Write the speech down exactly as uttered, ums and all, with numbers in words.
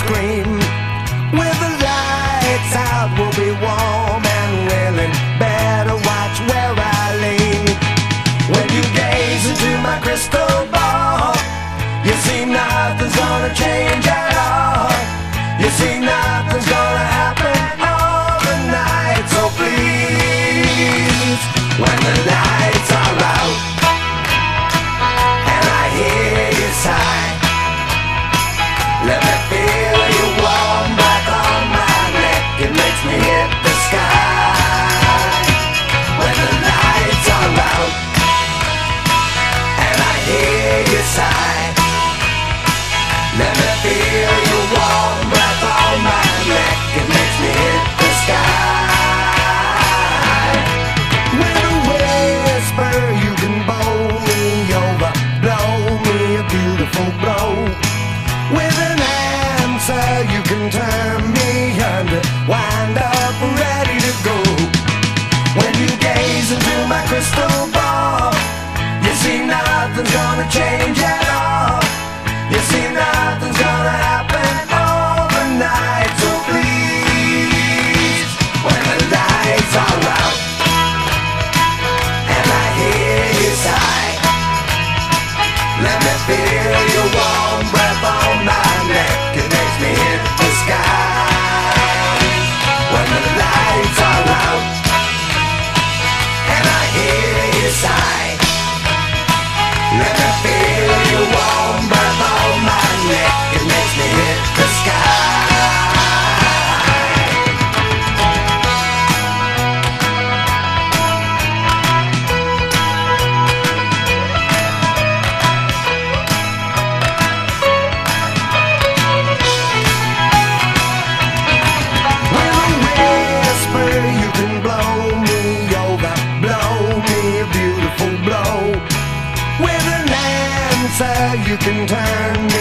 scream. With the lights out, we'll be warm and willing. Better watch where I lean. When you gaze into my crystal ball, you see nothing's gonna change at all. You see nothing's gonna happen all the night. So please, when the lights are out and I hear you sigh, let me feel your warm breath on my neck. It makes me hit the sky. When the lights are out and I hear you sigh, let me feel your warm breath on my neck. It makes me hit the sky. With a whisper you can bowl me over, blow me a beautiful blow. With an answer you can turn me under, wind up ready to go. When you gaze into my crystal ball, you see nothing's gonna change at all. You see nothing's gonna happen all the night. So please, when the lights are out and I hear you sigh, let me feel your warm breath on my neck. It makes me hit the sky. When the lights are out and I hear you sigh, let me feel your warm breath on my neck. It makes me hit the sky. With a whisper you can blow me over, blow me a beautiful blow. With an answer you can turn